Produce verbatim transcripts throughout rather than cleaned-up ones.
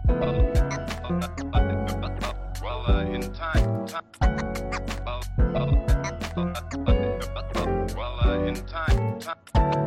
Well, uh, in time, time. Well, uh, in time, time.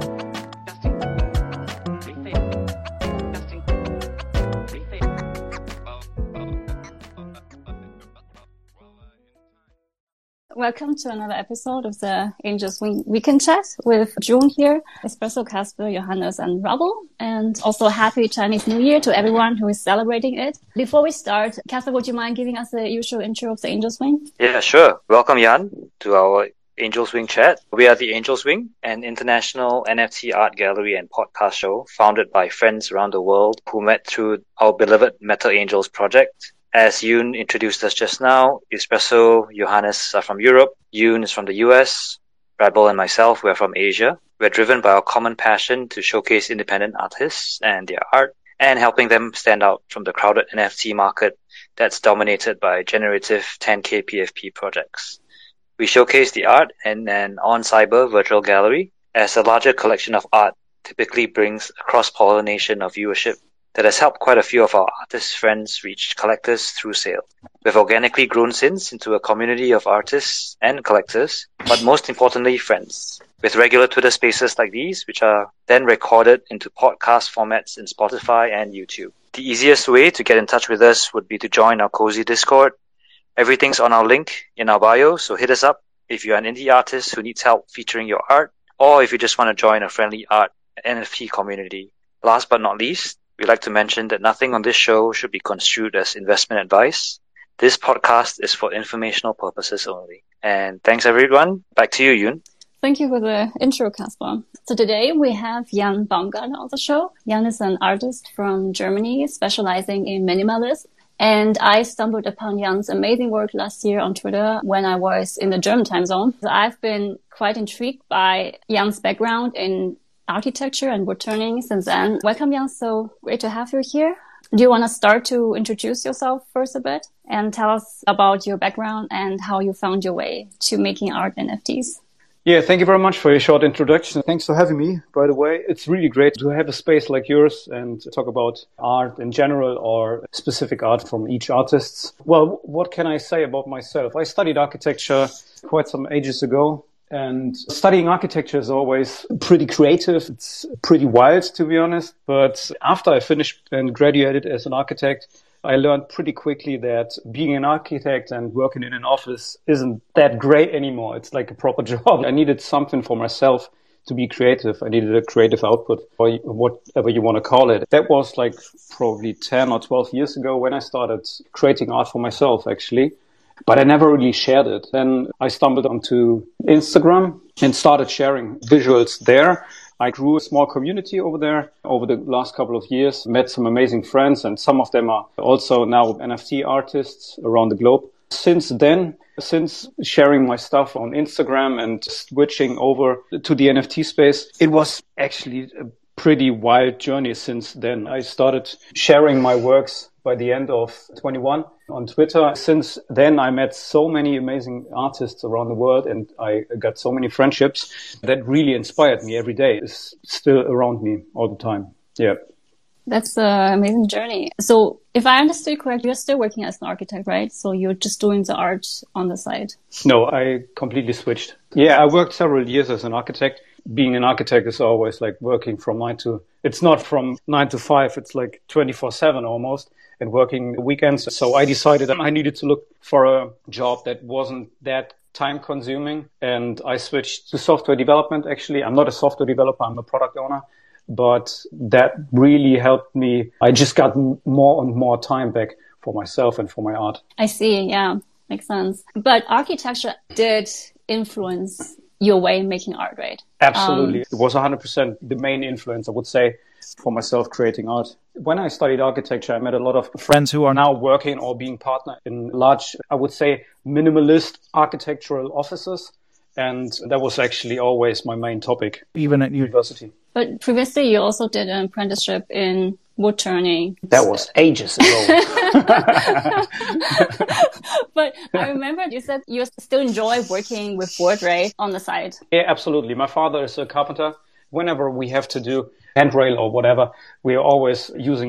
Welcome to another episode of the Angels Wing Weekend Chat with June here, Espresso, Casper, Johannes, and Rabel. And also happy Chinese New Year to everyone who is celebrating it. Before we start, Casper, would you mind giving us the usual intro of the Angels Wing? Yeah, sure. Welcome, Jan, to our Angels Wing Chat. We are the Angels Wing, an international N F T art gallery and podcast show founded by friends around the world who met through our beloved Metal Angels project. As Yoon introduced us just now, Espresso, Johannes are from Europe, Yoon is from the U S, Rabel and myself, we are from Asia. We are driven by our common passion to showcase independent artists and their art, and helping them stand out from the crowded N F T market that's dominated by generative ten K P F P projects. We showcase the art in an on-cyber virtual gallery, as a larger collection of art typically brings a cross-pollination of viewership that has helped quite a few of our artist friends reach collectors through sale. We've organically grown since into a community of artists and collectors, but most importantly, friends, with regular Twitter spaces like these, which are then recorded into podcast formats in Spotify and YouTube. The easiest way to get in touch with us would be to join our cozy Discord. Everything's on our link in our bio, so hit us up if you're an indie artist who needs help featuring your art, or if you just want to join a friendly art N F T community. Last but not least, we'd like to mention that nothing on this show should be construed as investment advice. This podcast is for informational purposes only. And thanks, everyone. Back to you, Yoon. Thank you for the intro, Casper. So today we have Jan Baumgartner on the show. Jan is an artist from Germany specializing in minimalism. And I stumbled upon Jan's amazing work last year on Twitter when I was in the German time zone. So I've been quite intrigued by Jan's background in architecture and wood turning since then. Welcome, Jan. So great to have you here. Do you want to start to introduce yourself first a bit and tell us about your background and how you found your way to making art N F Ts? Yeah, thank you very much for your short introduction. Thanks for having me, by the way. It's really great to have a space like yours and talk about art in general or specific art from each artist. Well, what can I say about myself? I studied architecture quite some ages ago. And studying architecture is always pretty creative. It's pretty wild, to be honest. But after I finished and graduated as an architect, I learned pretty quickly that being an architect and working in an office isn't that great anymore. It's like a proper job. I needed something for myself to be creative. I needed a creative output, or whatever you want to call it. That was like probably ten or twelve years ago when I started creating art for myself, actually. But I never really shared it. Then I stumbled onto Instagram and started sharing visuals there. I grew a small community over there over the last couple of years, met some amazing friends, and some of them are also now N F T artists around the globe. Since then, since sharing my stuff on Instagram and switching over to the N F T space, it was actually a pretty wild journey since then. I started sharing my works by the end of twenty-one on Twitter. Since then, I met so many amazing artists around the world and I got so many friendships that really inspired me every day. It's still around me all the time. Yeah. That's an amazing journey. So if I understood correctly, you're still working as an architect, right? So you're just doing the art on the side. No, I completely switched. Yeah, I worked several years as an architect. Being an architect is always like working from nine to, it's not from nine to five, it's like twenty-four seven almost, and working weekends. So I decided I needed to look for a job that wasn't that time consuming. And I switched to software development. Actually, I'm not a software developer, I'm a product owner, but that really helped me. I just got more and more time back for myself and for my art. I see. Yeah, makes sense. But architecture did influence your way in making art, right? Absolutely. Um, it was one hundred percent the main influence, I would say, for myself creating art. When I studied architecture, I met a lot of friends who are now working or being partner in large, I would say, minimalist architectural offices. And that was actually always my main topic, even at university. But previously, you also did an apprenticeship in wood turning. That was ages ago. But I remember you said you still enjoy working with wood, right, on the side? Yeah, absolutely. My father is a carpenter. Whenever we have to do handrail or whatever, we are always using wood.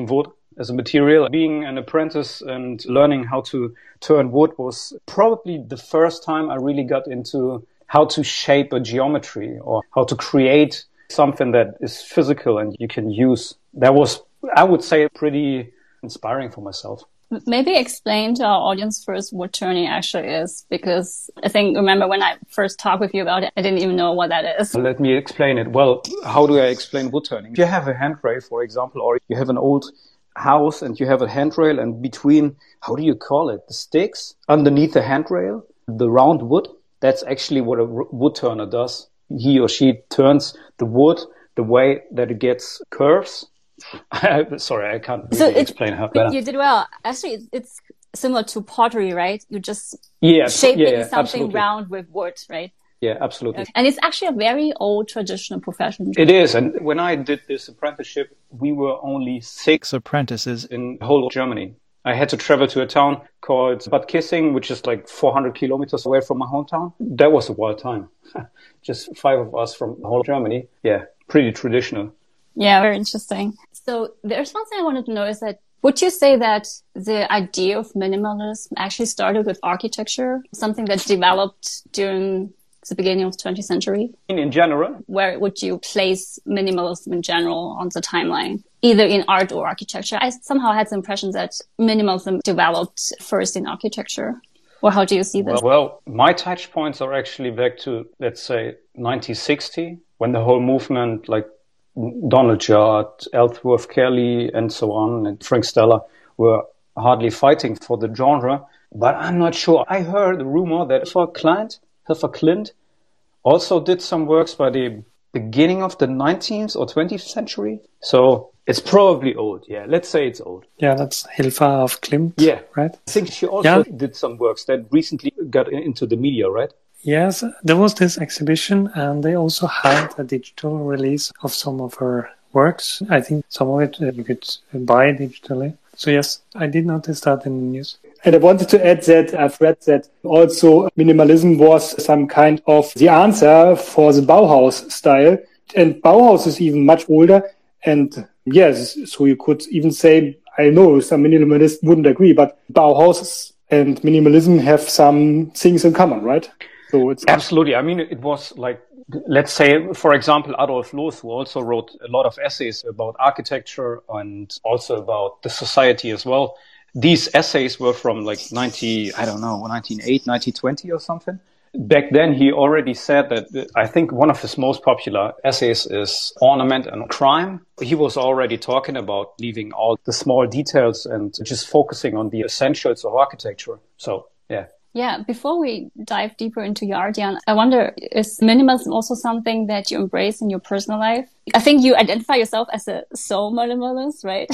as a material. Being an apprentice and learning how to turn wood was probably the first time I really got into how to shape a geometry or how to create something that is physical and you can use. That was, I would say, pretty inspiring for myself. Maybe explain to our audience first what turning actually is, because I think, remember when I first talked with you about it, I didn't even know what that is. Let me explain it. Well, how do I explain wood turning? If you have a handrail, for example, or you have an old house and you have a handrail and between, how do you call it, the sticks underneath the handrail, the round wood, that's actually what a wood turner does. He or she turns the wood the way that it gets curves. Sorry, I can't really so it, explain how better. You did well. Actually, it's, it's similar to pottery, right? You just yeah, shaping yeah, yeah, something absolutely. round with wood, right? Yeah, absolutely. And it's actually a very old traditional profession. It is. And when I did this apprenticeship, we were only six apprentices in the whole of Germany. I had to travel to a town called Bad Kissing, which is like four hundred kilometers away from my hometown. That was a wild time. Just five of us from the whole of Germany. Yeah, pretty traditional. Yeah, very interesting. So there's one thing I wanted to know is that, would you say that the idea of minimalism actually started with architecture, something that developed during the beginning of the twentieth century? In, in general? Where would you place minimalism in general on the timeline, either in art or architecture? I somehow had the impression that minimalism developed first in architecture. Or how do you see this? Well, well, my touch points are actually back to, let's say, nineteen sixty, when the whole movement, like Donald Judd, Ellsworth Kelly, and so on, and Frank Stella were hardly fighting for the genre. But I'm not sure. I heard a rumor that Hilfer Klint, Hilfer Klint also did some works by the beginning of the nineteenth or twentieth century. So it's probably old. Yeah, let's say it's old. Yeah, that's Hilfer of Klimt. Yeah, right. I think she also yeah. did some works that recently got into the media, right? Yes, there was this exhibition and they also had a digital release of some of her works. I think some of it you could buy digitally. So yes, I did notice that in the news. And I wanted to add that I've read that also minimalism was some kind of the answer for the Bauhaus style. And Bauhaus is even much older. And yes, so you could even say, I know some minimalists wouldn't agree, but Bauhaus and minimalism have some things in common, right? So it's absolutely. I mean, it was like, let's say, for example, Adolf Loos, who also wrote a lot of essays about architecture and also about the society as well. These essays were from like ninety, I don't know, nineteen oh eight, nineteen twenty or something. Back then, he already said that, I think one of his most popular essays is Ornament and Crime. He was already talking about leaving all the small details and just focusing on the essentials of architecture. So, yeah. Yeah, before we dive deeper into your art, Jan, I wonder, is minimalism also something that you embrace in your personal life? I think you identify yourself as a soul minimalist, right?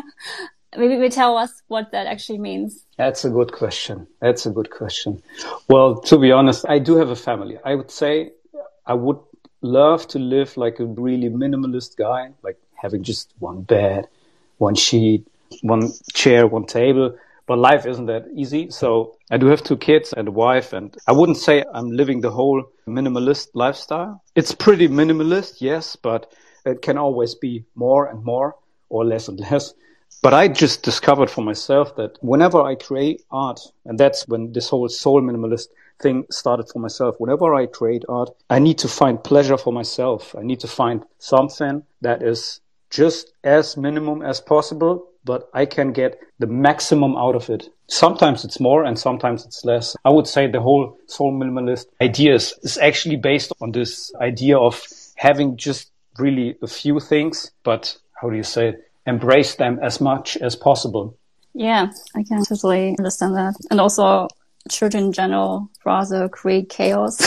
Maybe you tell us what that actually means. That's a good question. That's a good question. Well, to be honest, I do have a family. I would say I would love to live like a really minimalist guy, like having just one bed, one sheet, one chair, one table. But life isn't that easy. So I do have two kids and a wife, and I wouldn't say I'm living the whole minimalist lifestyle. It's pretty minimalist, yes, but it can always be more and more or less and less. But I just discovered for myself that whenever I create art, and that's when this whole soul minimalist thing started for myself, whenever I create art, I need to find pleasure for myself. I need to find something that is just as minimum as possible, but I can get the maximum out of it. Sometimes it's more and sometimes it's less. I would say the whole soul minimalist idea is, is actually based on this idea of having just really a few things, but how do you say it? Embrace them as much as possible. Yeah, I can totally understand that. And also, children in general rather create chaos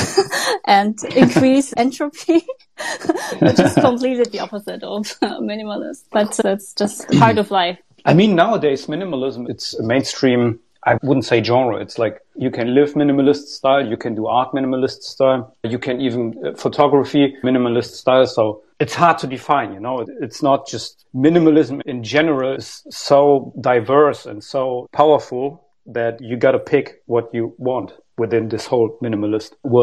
and increase entropy, which is completely the opposite of uh, minimalist. But that's just part of life. I mean, nowadays, minimalism, it's a mainstream, I wouldn't say genre. It's like you can live minimalist style, you can do art minimalist style, you can even uh, photography minimalist style. So it's hard to define, you know. It's not just minimalism in general is so diverse and so powerful that you got to pick what you want within this whole minimalist world.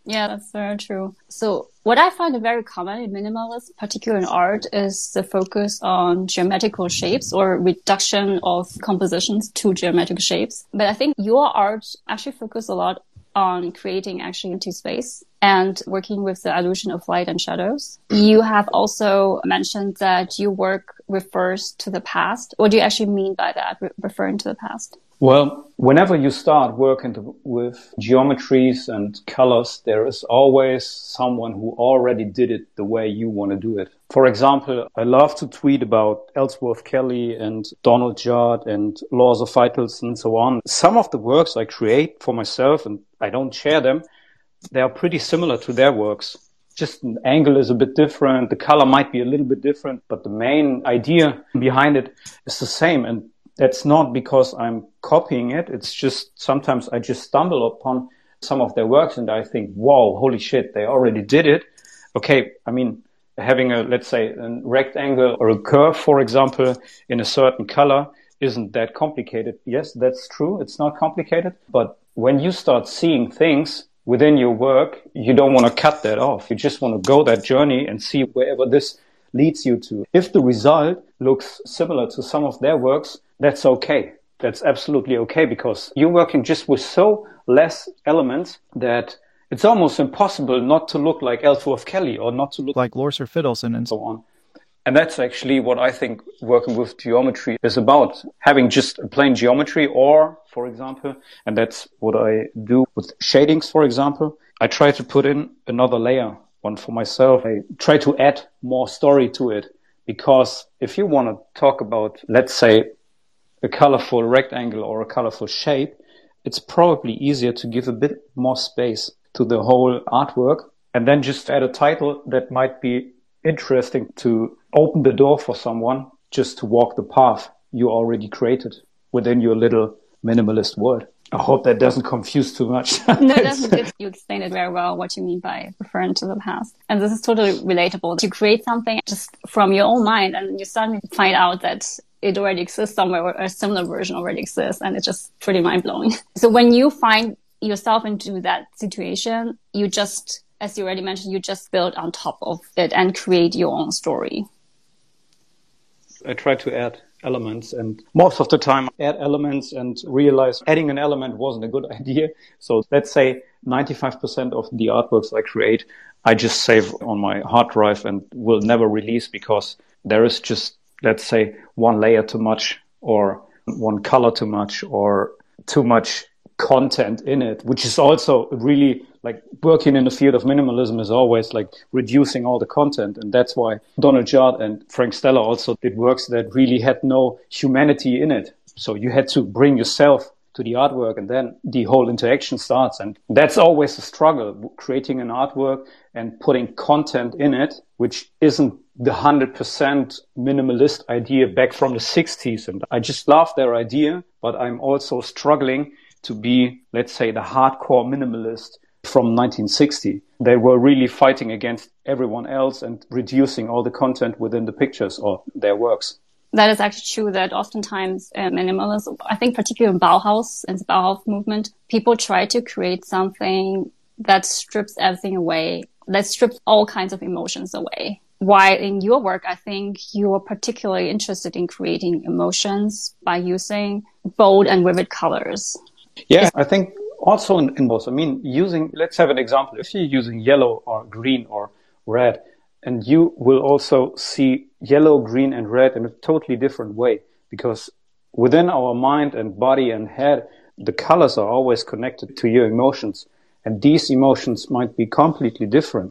Yeah, that's very true. So what I find very common in minimalism, particularly in art, is the focus on geometrical shapes or reduction of compositions to geometric shapes. But I think your art actually focuses a lot on creating actually empty space and working with the illusion of light and shadows. You have also mentioned that your work refers to the past. What do you actually mean by that, re- referring to the past? Well, whenever you start working to, with geometries and colors, there is always someone who already did it the way you want to do it. For example, I love to tweet about Ellsworth Kelly and Donald Judd and Laws of Vitals and so on. Some of the works I create for myself, and I don't share them, they are pretty similar to their works. Just an angle is a bit different, the color might be a little bit different, but the main idea behind it is the same. And that's not because I'm copying it. It's just sometimes I just stumble upon some of their works and I think, whoa, holy shit, they already did it. Okay, I mean, having a, let's say, a rectangle or a curve, for example, in a certain color isn't that complicated. Yes, that's true. It's not complicated. But when you start seeing things within your work, you don't want to cut that off. You just want to go that journey and see wherever this leads you to. If the result looks similar to some of their works, that's okay. That's absolutely okay because you're working just with so less elements that it's almost impossible not to look like Ellsworth Kelly or not to look like Lorcer Fidelson and so on. And that's actually what I think working with geometry is about. Having just a plain geometry or, for example, and that's what I do with shadings, for example, I try to put in another layer, one for myself. I try to add more story to it because if you want to talk about, let's say, a colorful rectangle or a colorful shape, it's probably easier to give a bit more space to the whole artwork and then just add a title that might be interesting to open the door for someone just to walk the path you already created within your little minimalist world. I hope that doesn't confuse too much. No, it doesn't. Good. You explained it very well, what you mean by referring to the past. And this is totally relatable. You create something just from your own mind and you suddenly find out that it already exists somewhere or a similar version already exists. And it's just pretty mind-blowing. So when you find yourself into that situation, you just, as you already mentioned, you just build on top of it and create your own story. I try to add elements and most of the time I add elements and realize adding an element wasn't a good idea. So let's say ninety-five percent of the artworks I create, I just save on my hard drive and will never release because there is just, let's say, one layer too much or one color too much or too much content in it, which is also really like working in the field of minimalism is always like reducing all the content. And that's why Donald Judd and Frank Stella also did works that really had no humanity in it. So you had to bring yourself to the artwork and then the whole interaction starts. And that's always a struggle, creating an artwork and putting content in it, which isn't the one hundred percent minimalist idea back from the sixties. And I just love their idea, but I'm also struggling to be, let's say, the hardcore minimalist from nineteen sixty. They were really fighting against everyone else and reducing all the content within the pictures or their works. That is actually true that oftentimes uh, minimalism, I think particularly in Bauhaus and the Bauhaus movement, people try to create something that strips everything away, that strips all kinds of emotions away. While in your work, I think you are particularly interested in creating emotions by using bold and vivid colors. Yeah, I think also in, in both. I mean, using, let's have an example. If you're using yellow or green or red, and you will also see yellow, green, and red in a totally different way, because within our mind and body and head, the colors are always connected to your emotions, and these emotions might be completely different.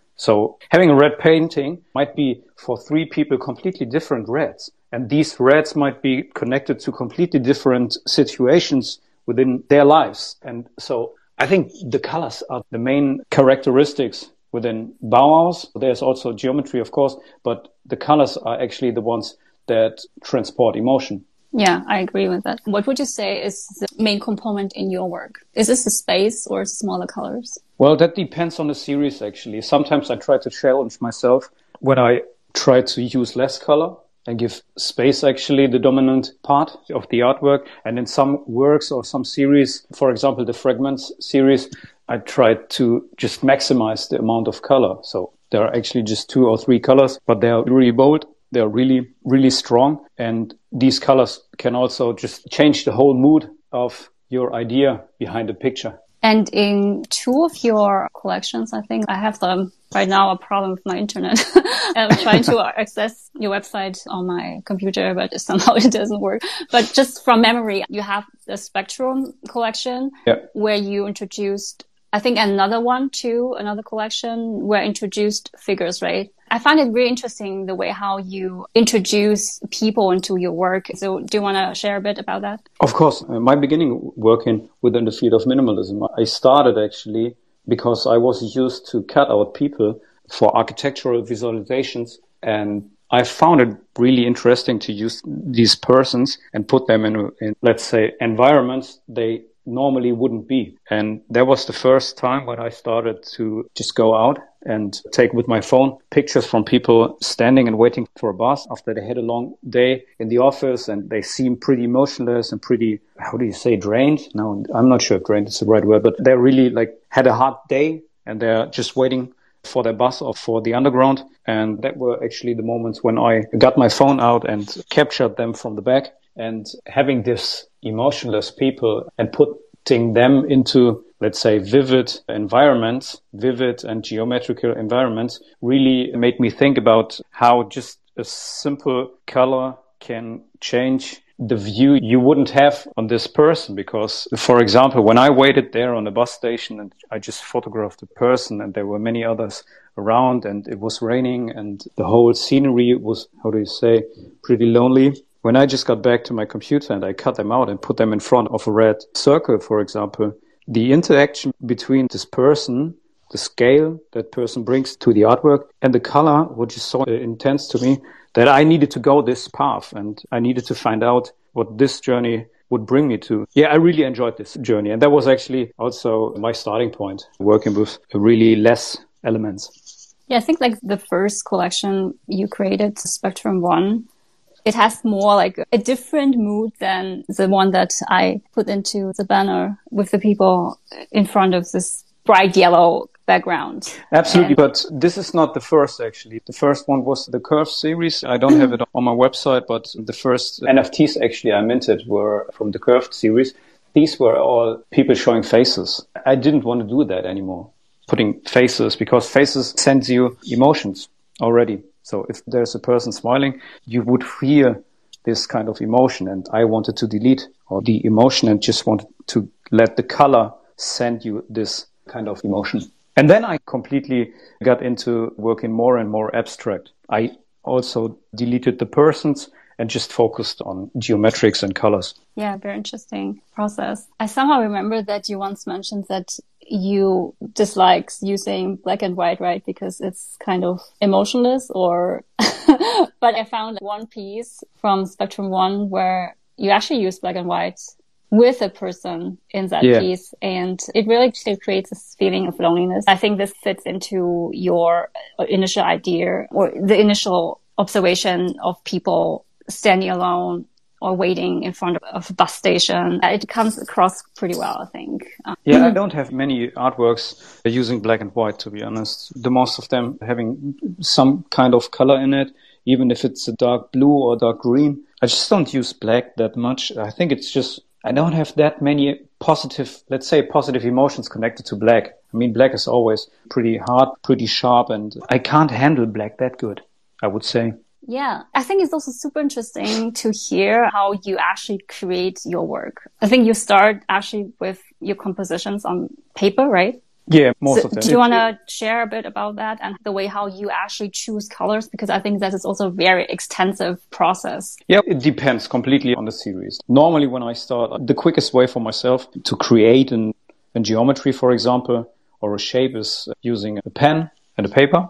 So having a red painting might be for three people completely different reds, and these reds might be connected to completely different situations within their lives. And so I think the colors are the main characteristics within Bauhaus. There's also geometry, of course, but the colors are actually the ones that transport emotion. Yeah, I agree with that. What would you say is the main component in your work? Is this the space or smaller colors? Well, that depends on the series, actually. Sometimes I try to challenge myself when I try to use less color and give space actually the dominant part of the artwork. And in some works or some series, for example, the Fragments series, I tried to just maximize the amount of color. So there are actually just two or three colors, but they are really bold. They're really, really strong. And these colors can also just change the whole mood of your idea behind the picture. And in two of your collections, I think I have them right now, a problem with my internet. I'm trying to access your website on my computer, but somehow it doesn't work. But just from memory, you have the Spectrum collection, yeah, where you introduced, I think another one too, another collection where introduced figures, right? I find it really interesting the way how you introduce people into your work. So do you want to share a bit about that? Of course. Uh, my beginning working within the field of minimalism, I started actually because I was used to cut out people for architectural visualizations. And I found it really interesting to use these persons and put them in, in let's say, environments they normally wouldn't be. And that was the first time when I started to just go out and take with my phone pictures from people standing and waiting for a bus after they had a long day in the office, and they seem pretty emotionless and pretty, how do you say, drained? No, I'm not sure if drained is the right word, but they really like had a hard day and they're just waiting for their bus or for the underground. And that were actually the moments when I got my phone out and captured them from the back. And having this emotionless people and putting them into, let's say, vivid environments, vivid and geometrical environments, really made me think about how just a simple color can change the view you wouldn't have on this person. Because, for example, when I waited there on the bus station and I just photographed the person and there were many others around and it was raining and the whole scenery was, how do you say, pretty lonely. When I just got back to my computer and I cut them out and put them in front of a red circle, for example, the interaction between this person, the scale that person brings to the artwork, and the color, which is so intense to me, that I needed to go this path and I needed to find out what this journey would bring me to. Yeah, I really enjoyed this journey. And that was actually also my starting point, working with really less elements. Yeah, I think like the first collection you created, Spectrum One, it has more like a different mood than the one that I put into the banner with the people in front of this bright yellow background. Absolutely, and but this is not the first actually. The first one was the Curve series. I don't have it on my website, but the first N F Ts actually I minted were from the Curved series. These were all people showing faces. I didn't want to do that anymore, putting faces, because faces sends you emotions already. So if there's a person smiling, you would feel this kind of emotion. And I wanted to delete all the emotion and just wanted to let the color send you this kind of emotion. And then I completely got into working more and more abstract. I also deleted the persons and just focused on geometrics and colors. Yeah, very interesting process. I somehow remember that you once mentioned that you dislike using black and white, right? Because it's kind of emotionless or, but I found one piece from Spectrum One where you actually use black and white with a person in that yeah. piece. And it really creates this feeling of loneliness. I think this fits into your initial idea or the initial observation of people standing alone or waiting in front of a bus station. It comes across pretty well, I think. Um, yeah, I don't have many artworks using black and white, to be honest. The most of them having some kind of color in it, even if it's a dark blue or dark green. I just don't use black that much. I think it's just, I don't have that many positive, let's say positive emotions connected to black. I mean, black is always pretty hard, pretty sharp, and I can't handle black that good, I would say. Yeah, I think it's also super interesting to hear how you actually create your work. I think you start actually with your compositions on paper, right? Yeah, most so of them. Do you want to share a bit about that and the way how you actually choose colors? Because I think that is also a very extensive process. Yeah, it depends completely on the series. Normally when I start, the quickest way for myself to create an, a geometry, for example, or a shape is using a pen and a paper.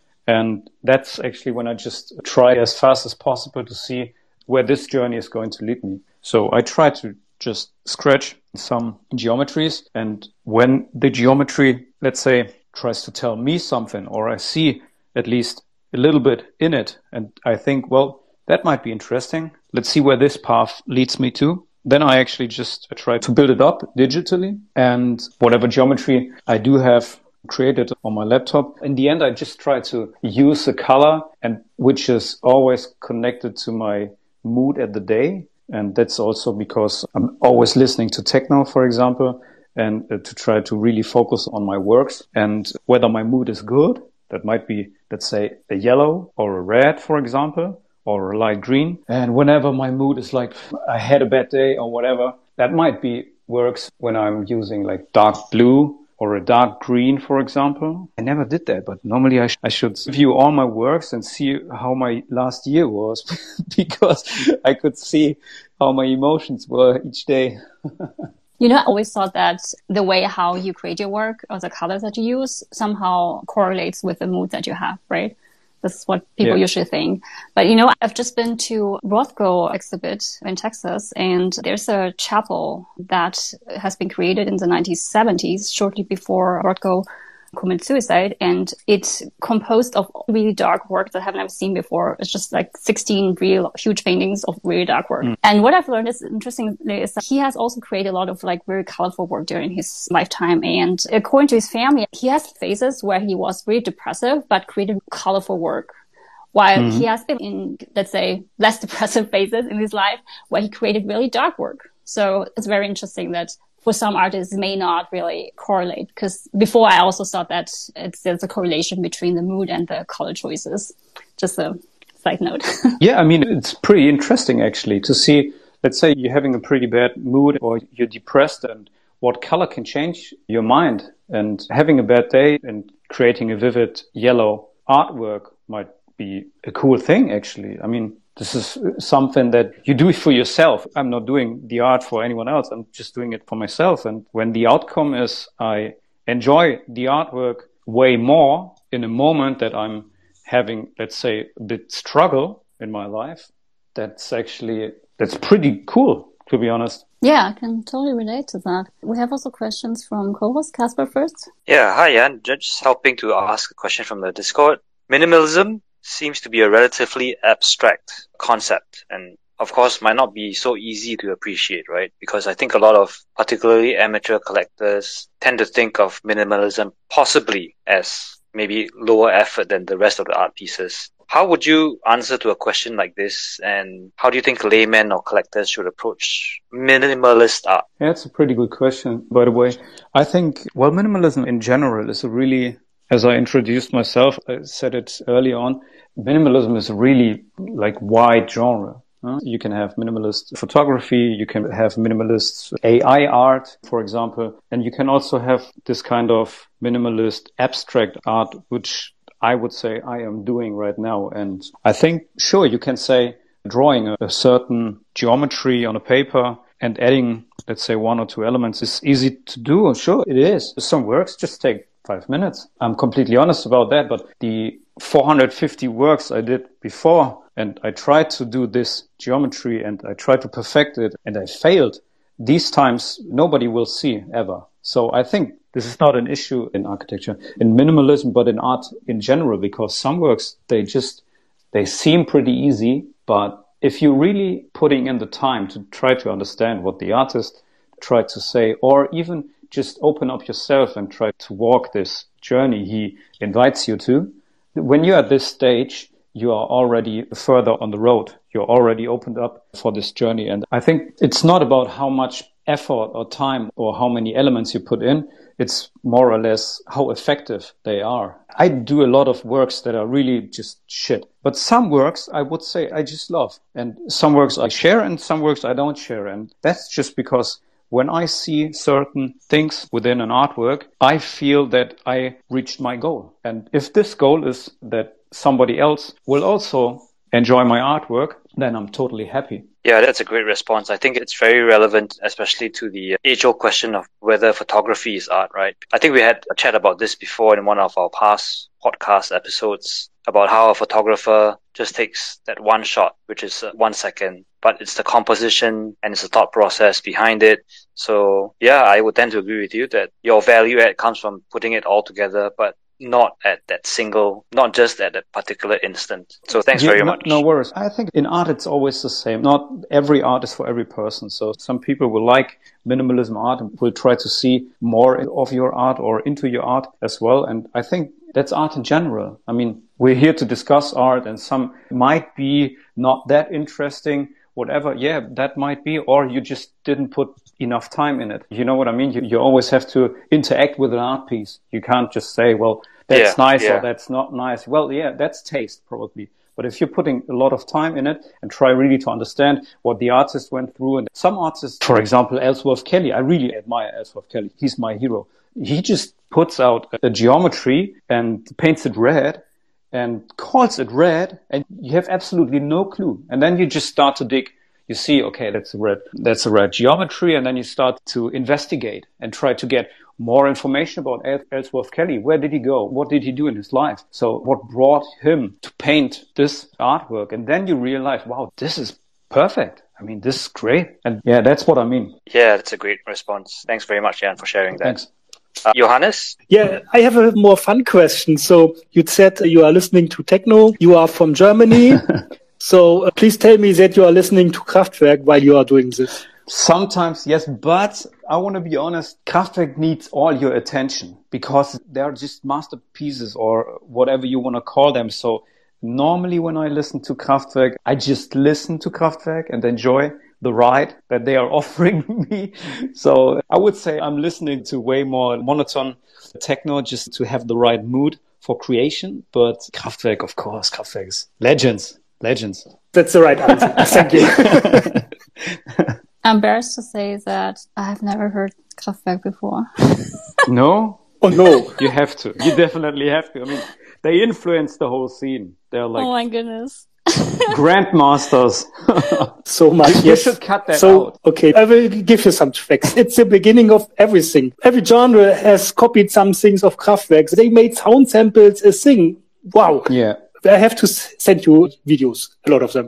And that's actually when I just try as fast as possible to see where this journey is going to lead me. So I try to just scratch some geometries. And when the geometry, let's say, tries to tell me something, or I see at least a little bit in it, and I think, well, that might be interesting. Let's see where this path leads me to. then I actually just try to build it up digitally, and whatever geometry I do have created on my laptop, in the end I just try to use a color and which is always connected to my mood at the day. And that's also because I'm always listening to techno, for example, and uh, to try to really focus on my works. And whether my mood is good, that might be, let's say, a yellow or a red, for example, or a light green. And whenever my mood is like, I had a bad day or whatever, that might be works when I'm using like dark blue or a dark green, for example. I never did that, but normally I, sh- I should view all my works and see how my last year was because I could see how my emotions were each day. You know, I always thought that the way how you create your work or the colors that you use somehow correlates with the mood that you have, right? This is what people yeah. usually think. But, you know, I've just been to Rothko exhibit in Texas, and there's a chapel that has been created in the nineteen seventies, shortly before Rothko committed suicide. And it's composed of really dark work that I've never seen before. It's just like sixteen real huge paintings of really dark work. Mm. And what I've learned is interesting is that he has also created a lot of like very colorful work during his lifetime. And according to his family, he has phases where he was really depressive, but created colorful work. While mm-hmm. he has been in, let's say, less depressive phases in his life where he created really dark work. So it's very interesting that for some artists, it may not really correlate, because before I also thought that it's, there's a correlation between the mood and the color choices. Just a side note. Yeah, I mean, it's pretty interesting actually to see, let's say you're having a pretty bad mood or you're depressed, and what color can change your mind. And having a bad day and creating a vivid yellow artwork might be a cool thing actually. I mean, this is something that you do for yourself. I'm not doing the art for anyone else. I'm just doing it for myself. And when the outcome is I enjoy the artwork way more in a moment that I'm having, let's say, a bit struggle in my life, that's actually, that's pretty cool, to be honest. Yeah, I can totally relate to that. We have also questions from co-host Casper first. Yeah, hi Jan. Just helping to ask a question from the Discord. Minimalism seems to be a relatively abstract concept, and of course might not be so easy to appreciate, right? Because I think a lot of particularly amateur collectors tend to think of minimalism possibly as maybe lower effort than the rest of the art pieces. How would you answer to a question like this, and how do you think laymen or collectors should approach minimalist art? Yeah, it's a pretty good question, by the way. I think, well, minimalism in general is a really, as I introduced myself, I said it early on, minimalism is a really like wide genre. Huh? You can have minimalist photography, you can have minimalist A I art, for example, and you can also have this kind of minimalist abstract art, which I would say I am doing right now. And I think, sure, you can say drawing a, a certain geometry on a paper and adding, let's say, one or two elements is easy to do. Sure, it is. Some works just take five minutes. I'm completely honest about that, but the four hundred fifty works I did before, and I tried to do this geometry and I tried to perfect it and I failed. These times nobody will see ever. So I think this is not an issue in architecture, in minimalism, but in art in general, because some works, they just, they seem pretty easy, but if you're really putting in the time to try to understand what the artist tried to say, or even just open up yourself and try to walk this journey he invites you to, when you're at this stage, you are already further on the road. You're already opened up for this journey. And I think it's not about how much effort or time or how many elements you put in. It's more or less how effective they are. I do a lot of works that are really just shit. But some works I would say I just love. And some works I share and some works I don't share. And that's just because when I see certain things within an artwork, I feel that I reached my goal. And if this goal is that somebody else will also enjoy my artwork, then I'm totally happy. Yeah, that's a great response. I think it's very relevant, especially to the age-old question of whether photography is art, right? I think we had a chat about this before in one of our past podcast episodes about how a photographer just takes that one shot, which is one second, but it's the composition and it's the thought process behind it. So yeah, I would tend to agree with you that your value add comes from putting it all together, but not at that single, not just at that particular instant. So thanks yeah, very no, much. No worries. I think in art, it's always the same. Not every art is for every person. So some people will like minimalism art and will try to see more of your art or into your art as well. And I think that's art in general. I mean, we're here to discuss art, and some might be not that interesting, whatever. Yeah, that might be, or you just didn't put enough time in it. You know what I mean? You, you always have to interact with an art piece. You can't just say, well, that's yeah, nice yeah. or that's not nice. Well, yeah, that's taste probably. But if you're putting a lot of time in it and try really to understand what the artist went through, and some artists, for example, Ellsworth Kelly, I really admire Ellsworth Kelly. He's my hero. He just puts out a geometry and paints it red and calls it red, and you have absolutely no clue. And then you just start to dig. You see, okay, that's a red, that's a red geometry, and then you start to investigate and try to get more information about Ellsworth Kelly. Where did he go? What did he do in his life? So what brought him to paint this artwork? And then you realize, wow, this is perfect. I mean, this is great. And yeah, that's what I mean. Yeah, that's a great response. Thanks very much, Jan, for sharing that. Thanks. Uh, Johannes? Yeah, I have a more fun question. So you said you are listening to techno. You are from Germany. So uh, please tell me that you are listening to Kraftwerk while you are doing this. Sometimes, yes, but I want to be honest, Kraftwerk needs all your attention because they're just masterpieces or whatever you want to call them. So normally when I listen to Kraftwerk, I just listen to Kraftwerk and enjoy the ride that they are offering me. So I would say I'm listening to way more monotone techno just to have the right mood for creation. But Kraftwerk, of course, Kraftwerk is legends, legends. That's the right answer. Thank you. I'm embarrassed to say that I have never heard Kraftwerk before. No? Oh, no. You have to. You definitely have to. I mean, they influence the whole scene. They're like oh my goodness. grandmasters. So much. You Yes. should cut that so, out. Okay, I will give you some facts. It's the beginning of everything. Every genre has copied some things of Kraftwerk. They made sound samples a thing. Wow. Yeah. I have to s- send you videos, a lot of them.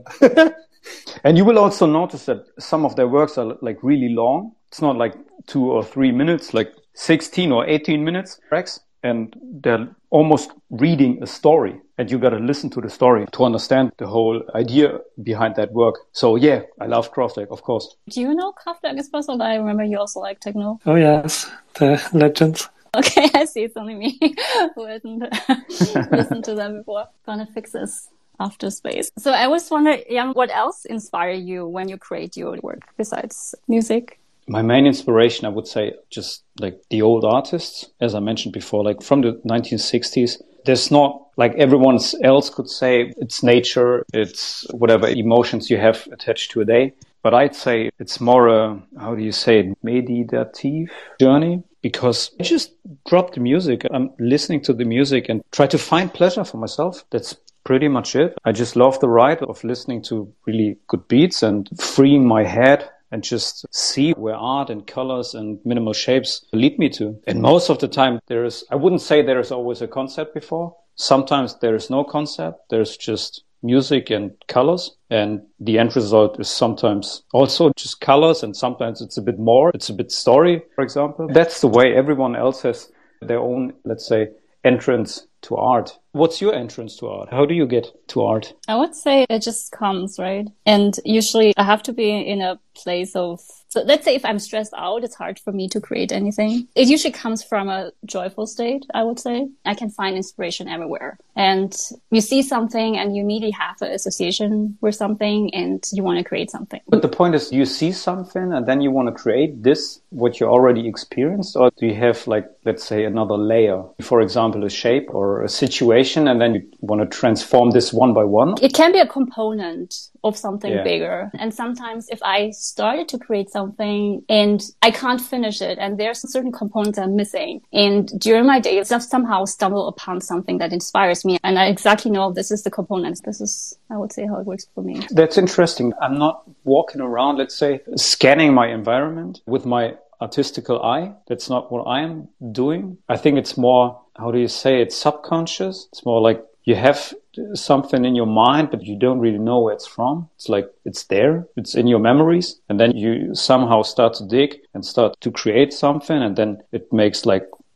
And you will also notice that some of their works are like really long. It's not like two or three minutes, like sixteen or eighteen minutes tracks. And they're almost reading a story. And you got to listen to the story to understand the whole idea behind that work. So yeah, I love Kraftwerk, of course. Do you know Kraftwerk as well? I remember you also like techno. Oh yes, the legends. Okay, I see. It's only me who hasn't listened to them before. Gonna fix this after space. So I was wondering, Jan, what else inspires you when you create your work besides music? My main inspiration, I would say, just like the old artists, as I mentioned before, like from the nineteen sixties. There's not, like everyone else could say, it's nature, it's whatever emotions you have attached to a day. But I'd say it's more a, how do you say it, meditative journey. Because I just drop the music. I'm listening to the music and try to find pleasure for myself. That's pretty much it. I just love the ride of listening to really good beats and freeing my head and just see where art and colors and minimal shapes lead me to. And most of the time there is, I wouldn't say there is always a concept before. Sometimes there is no concept. There's just music and colors. And the end result is sometimes also just colors, and sometimes it's a bit more. It's a bit story, for example. That's the way everyone else has their own, let's say, entrance to art. What's your entrance to art? How do you get to art? I would say it just comes, right? And usually I have to be in a place of, so let's say if I'm stressed out, it's hard for me to create anything. It usually comes from a joyful state, I would say. I can find inspiration everywhere. And you see something and you immediately have an association with something and you want to create something. But the point is, you see something and then you want to create this, what you already experienced? Or do you have, like, let's say, another layer? For example, a shape or a situation, and then you want to transform this one by one? It can be a component of something Yeah. bigger. And sometimes if I started to create something and I can't finish it and there's certain components I'm missing, and during my day, I somehow stumble upon something that inspires me and I exactly know this is the component. This is, I would say, how it works for me. That's interesting. I'm not walking around, let's say, scanning my environment with my artistical eye. That's not what I am doing. I think it's more, how do you say, it's subconscious. It's more like you have something in your mind, but you don't really know where it's from. It's like it's there, it's in your memories. And then you somehow start to dig and start to create something. And then it makes like plop.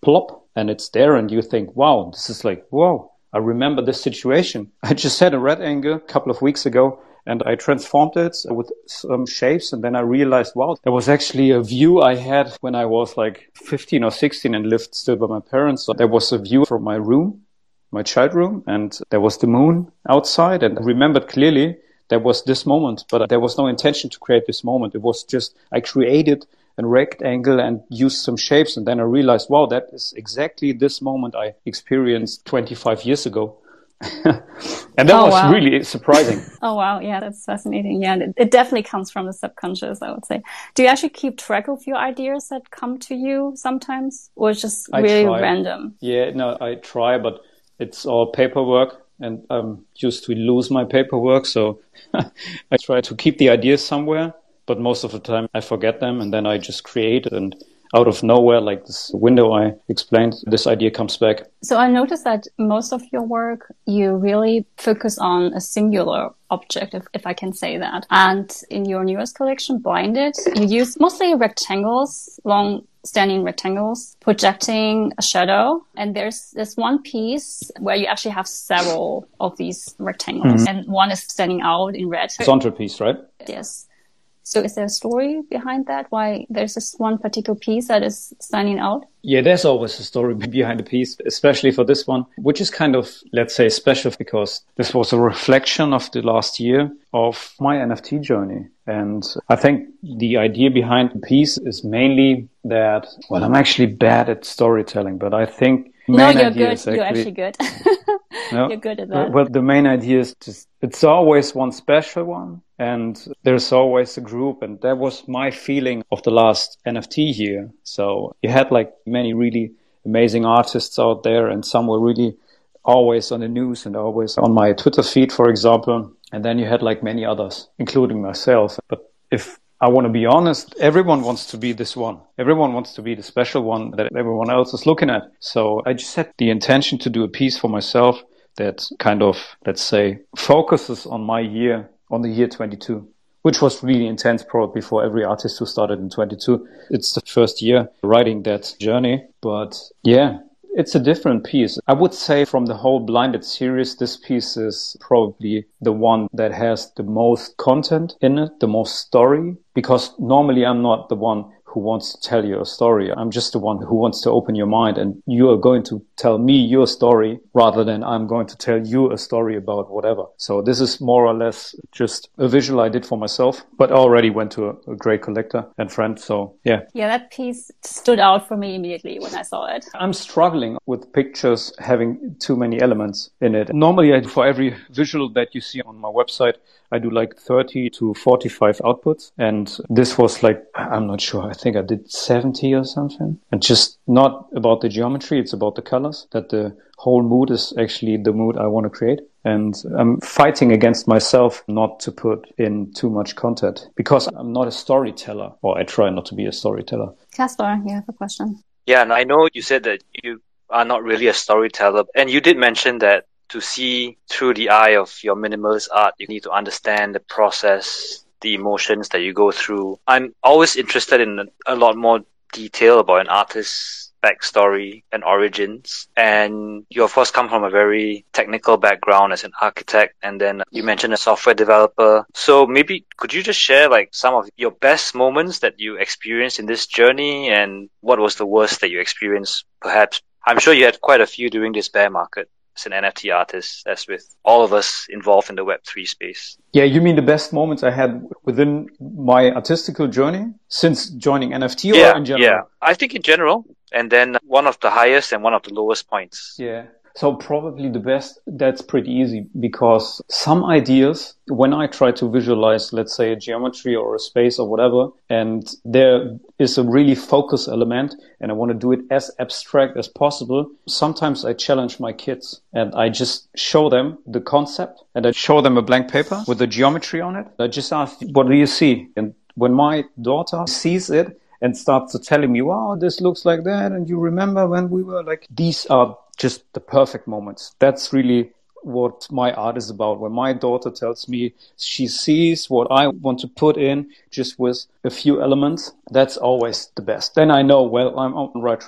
and it's there and you think, wow, this is like, whoa, I remember this situation. I just had a red angle a couple of weeks ago and I transformed it with some shapes. And then I realized, wow, there was actually a view I had when I was like fifteen or sixteen and lived still by my parents. So there was a view from my room, my child room, and there was the moon outside. And I remembered clearly there was this moment, but there was no intention to create this moment. It was just, I created a rectangle and used some shapes. And then I realized, wow, that is exactly this moment I experienced twenty-five years ago. And that oh, was wow. really surprising. Oh, wow. Yeah, that's fascinating. Yeah, it, it definitely comes from the subconscious, I would say. Do you actually keep track of your ideas that come to you sometimes? Or it's just really random? Yeah, no, I try, but it's all paperwork. And I'm used to lose my paperwork. So I try to keep the ideas somewhere. But most of the time I forget them and then I just create it, and out of nowhere, like this window I explained, this idea comes back. So I noticed that most of your work, you really focus on a singular object, if, if I can say that. And in your newest collection, Blinded, you use mostly rectangles, long standing rectangles, projecting a shadow. And there's this one piece where you actually have several of these rectangles. Mm-hmm. And one is standing out in red. Centerpiece, right? Yes. So is there a story behind that? Why there's this one particular piece that is standing out? Yeah, there's always a story behind the piece, especially for this one, which is kind of, let's say, special because this was a reflection of the last year of my N F T journey. And I think the idea behind the piece is mainly that, well, I'm actually bad at storytelling, but I think No, you're good. Actually, you're actually good. no, you're good at that. Well, the main idea is just, it's always one special one. And there's always a group. And that was my feeling of the last N F T year. So you had like many really amazing artists out there. And some were really always on the news and always on my Twitter feed, for example. And then you had like many others, including myself. But if I want to be honest, everyone wants to be this one. Everyone wants to be the special one that everyone else is looking at. So I just had the intention to do a piece for myself that kind of, let's say, focuses on my year, on the year twenty-two, which was really intense probably for every artist who started in twenty-two. It's the first year writing that journey. But yeah, it's a different piece. I would say from the whole Blinded series, this piece is probably the one that has the most content in it, the most story, because normally I'm not the one who wants to tell you a story. I'm just the one who wants to open your mind, and you are going to tell me your story rather than I'm going to tell you a story about whatever. So this is more or less just a visual I did for myself, but I already went to a, a great collector and friend. So yeah. Yeah, that piece stood out for me immediately when I saw it. I'm struggling with pictures having too many elements in it. Normally I, for every visual that you see on my website, I do like thirty to forty-five outputs. And this was like, I'm not sure. I think I did seventy or something. And just not about the geometry. It's about the colors, that the whole mood is actually the mood I want to create. And I'm fighting against myself not to put in too much content because I'm not a storyteller, or I try not to be a storyteller. Caspar, you have a question. Yeah, and I know you said that you are not really a storyteller. And you did mention that to see through the eye of your minimalist art, you need to understand the process, the emotions that you go through. I'm always interested in a lot more detail about an artist's backstory and origins. And you, of course, come from a very technical background as an architect. And then you mentioned a software developer. So maybe could you just share like some of your best moments that you experienced in this journey, and what was the worst that you experienced, perhaps? I'm sure you had quite a few during this bear market as an N F T artist, as with all of us involved in the Web three space. Yeah, you mean the best moments I had within my artistical journey since joining N F T, or yeah, in general? Yeah, I think in general. And then one of the highest and one of the lowest points. Yeah. So probably the best, that's pretty easy, because some ideas, when I try to visualize, let's say a geometry or a space or whatever, and there is a really focus element and I want to do it as abstract as possible, sometimes I challenge my kids and I just show them the concept and I show them a blank paper with the geometry on it. I just ask, what do you see? And when my daughter sees it and starts to telling me, wow, this looks like that, and you remember when we were like, these are just the perfect moments. That's really what my art is about. When my daughter tells me she sees what I want to put in just with a few elements, that's always the best. Then I know, well, I'm on the right track.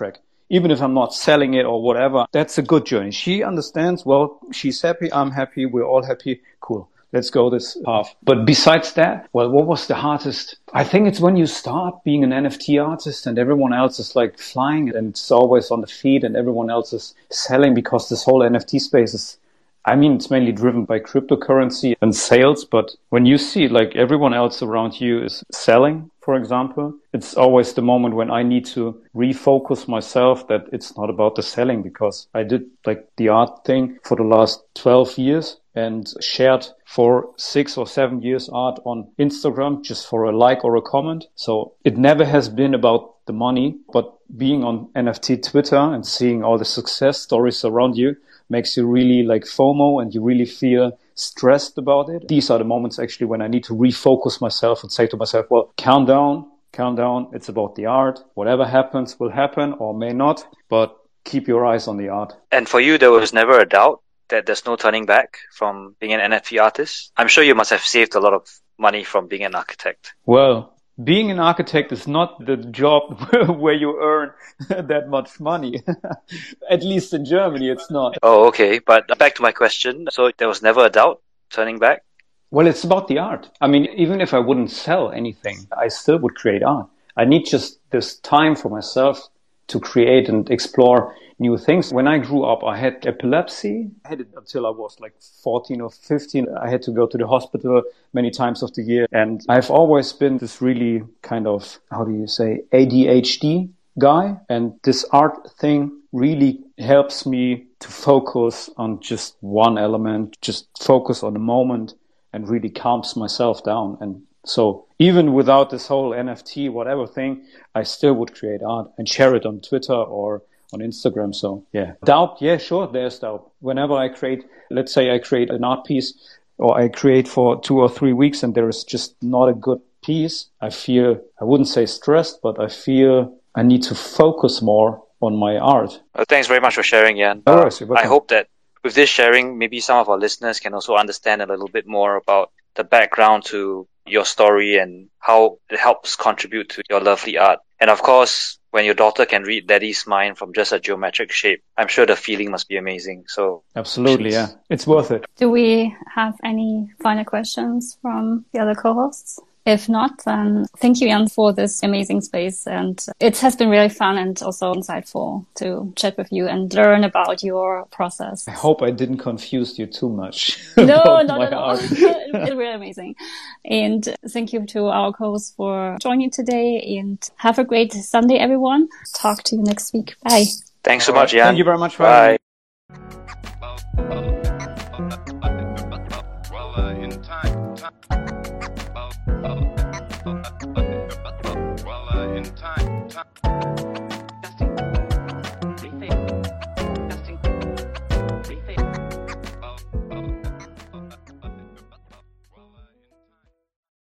even if I'm not selling it or whatever, that's a good journey. She understands, well, she's happy, I'm happy, we're all happy. Cool. Let's go this path. But besides that, well, what was the hardest? I think it's when you start being an N F T artist and everyone else is like flying and it's always on the feed and everyone else is selling, because this whole N F T space is, I mean, it's mainly driven by cryptocurrency and sales. But when you see like everyone else around you is selling, for example, it's always the moment when I need to refocus myself that it's not about the selling, because I did like the art thing for the last twelve years and shared for six or seven years art on Instagram just for a like or a comment. So it never has been about the money, but being on N F T Twitter and seeing all the success stories around you makes you really like FOMO and you really feel stressed about it. These are the moments actually when I need to refocus myself and say to myself, well, calm down, calm down. It's about the art. Whatever happens will happen or may not, but keep your eyes on the art. And for you, there was never a doubt that there's no turning back from being an N F T artist? I'm sure you must have saved a lot of money from being an architect. Well, being an architect is not the job where you earn that much money. At least in Germany, it's not. Oh, okay. But back to my question. So there was never a doubt turning back? Well, it's about the art. I mean, even if I wouldn't sell anything, I still would create art. I need just this time for myself to create and explore new things. When I grew up, I had epilepsy. I had it until I was like fourteen or fifteen. I had to go to the hospital many times of the year. And I've always been this really kind of, how do you say, A D H D guy. And this art thing really helps me to focus on just one element, just focus on the moment, and really calms myself down. And so even without this whole N F T, whatever thing, I still would create art and share it on Twitter or on Instagram. So yeah, doubt. Yeah, sure. There's doubt. Whenever I create, let's say I create an art piece or I create for two or three weeks and there is just not a good piece, I feel, I wouldn't say stressed, but I feel I need to focus more on my art. Well, thanks very much for sharing, Jan. No worries, you're I hope that with this sharing, maybe some of our listeners can also understand a little bit more about the background to your story and how it helps contribute to your lovely art. And of course, when your daughter can read Daddy's mind from just a geometric shape, I'm sure the feeling must be amazing. So absolutely, yeah. It's worth it. Do we have any final questions from the other co-hosts? If not, then thank you, Jan, for this amazing space. And it has been really fun and also insightful to chat with you and learn about your process. I hope I didn't confuse you too much. No, not at all. It's really amazing. And thank you to our co-hosts for joining today. And have a great Sunday, everyone. Talk to you next week. Bye. Thanks so much, Jan. Thank you very much for Bye. having me.